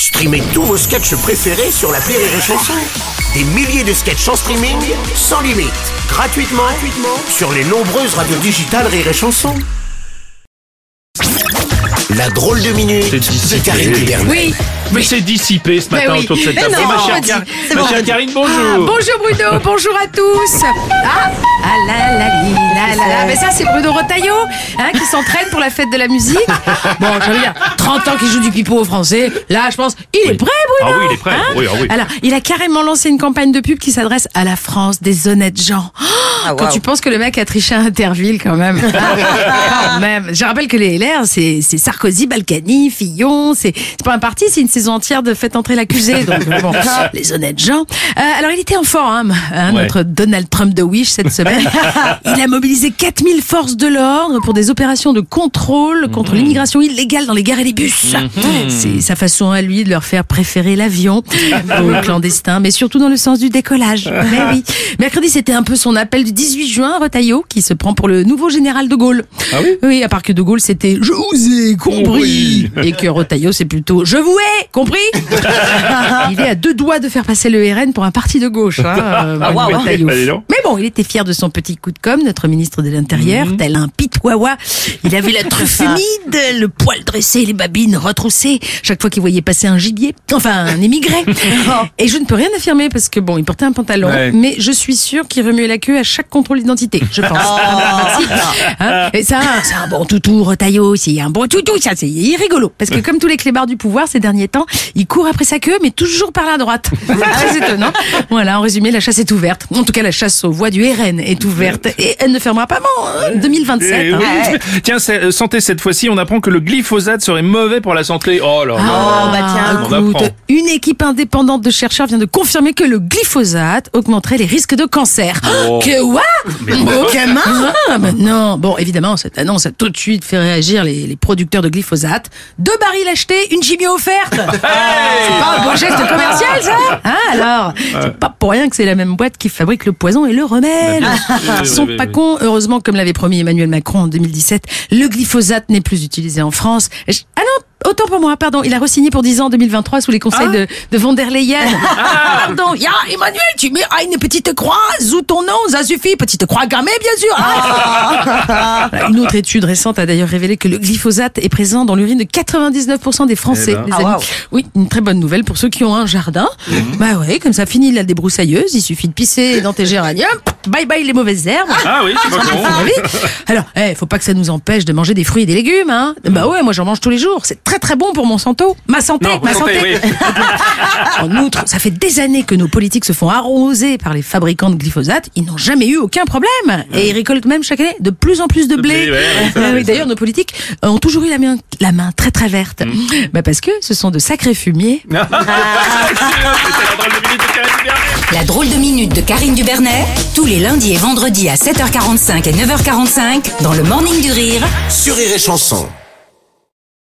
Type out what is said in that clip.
Streamez tous vos sketchs préférés sur l'appli Rire et Chanson. Des milliers de sketchs en streaming, sans limite, gratuitement sur les nombreuses radios digitales Rire et Chanson. La drôle de minute de Karine Dubernet. Oui. Mais c'est dissipé ce matin autour de cette table. non, Ma chère Karine, bonjour. Bonjour Bruno, bonjour à tous. Mais ça c'est Bruno Retailleau qui s'entraîne pour la fête de la musique. Bon, je veux dire, 30 ans qu'il joue du pipeau aux Français. Là, je pense, il est prêt Bruno. Ah oui, il est prêt. Oui. Alors, il a carrément lancé une campagne de pub qui s'adresse à la France des honnêtes gens. Quand tu penses que le mec a triché à Interville quand même. Quand même. Je rappelle que les LR, c'est Sarkozy, Balkany, Fillon, c'est pas un parti, c'est une saison entière de faites entrer l'accusé. Donc bon, les honnêtes gens. Alors il était en forme, notre Donald Trump de Wish cette semaine. Il a mobilisé 4000 forces de l'ordre pour des opérations de contrôle contre l'immigration illégale dans les gares et les bus. C'est sa façon à lui de leur faire préférer l'avion aux clandestins, mais surtout dans le sens du décollage. Mais oui. Mercredi, c'était un peu son appel du 18 juin, Retailleau, qui se prend pour le nouveau général de Gaulle. Ah oui? Oui, à part que de Gaulle, c'était « Je vous ai compris » et que Retailleau, c'est plutôt « Je vous ai compris ». Il est à deux doigts de faire passer le RN pour un parti de gauche. Retailleau. Mais bon, il était fier de son petit coup de com', notre ministre de l'Intérieur, tel un pitois. Il avait la truffe humide, le poil dressé, les babines retroussées, chaque fois qu'il voyait passer un gibier, enfin un immigré. Et je ne peux rien affirmer parce que bon, il portait un pantalon, mais je suis sûre qu'il remuait la queue à chaque contrôle d'identité, je pense. Et ça, c'est un bon toutou, Retailleau, c'est un bon toutou, ça, c'est rigolo. Parce que comme tous les clébards du pouvoir ces derniers temps, il court après sa queue, mais toujours par la droite. C'est très étonnant. Voilà, en résumé, la chasse est ouverte. En tout cas, la chasse aux voix du RN est ouverte. Et elle ne fermera pas en 2027. Tiens, santé cette fois-ci, on apprend que le glyphosate serait mauvais pour la santé. Oh là là. Écoute, une équipe indépendante de chercheurs vient de confirmer que le glyphosate augmenterait les risques de cancer. Que what? Non. Bon, évidemment, cette annonce a tout de suite fait réagir les producteurs de glyphosate. 2 barils achetés, une chimio offerte. C'est pas un beau geste commercial, ça? Alors, c'est pas pour rien que c'est la même boîte qui fabrique le poison et le remède. Ils sont pas cons. Heureusement, comme l'avait promis Emmanuel Macron en 2017, le glyphosate n'est plus utilisé en France. Ah non, autant pour moi, pardon. Il a re-signé pour 10 ans en 2023 sous les conseils de von der Leyen. Pardon. Emmanuel, tu mets une petite croix sous ton nom, ça suffit. Petite croix gammée, bien sûr. Une autre étude récente a d'ailleurs révélé que le glyphosate est présent dans l'urine de 99% des Français, les amis. Oui, une très bonne nouvelle pour ceux qui ont un jardin. Bah ouais, comme ça finit la débroussailleuse. Il suffit de pisser dans tes géraniums. Bye bye les mauvaises herbes. Ah oui, c'est pas con. Alors, faut pas que ça nous empêche de manger des fruits et des légumes, hein. Bah ouais, moi j'en mange tous les jours. C'est très très bon pour mon santé. Ma santé. Oui. En outre, ça fait des années que nos politiques se font arroser par les fabricants de glyphosate. Ils n'ont jamais eu aucun problème. Et ils récoltent même chaque année de plus en plus de blé. Oui, d'ailleurs, nos politiques ont toujours eu la main très très verte. Bah parce que ce sont de sacrés fumiers. La drôle de minute de Karine Dubernet, tous les lundis et vendredis à 7h45 et 9h45 dans le Morning du Rire Sur Rire et Chanson.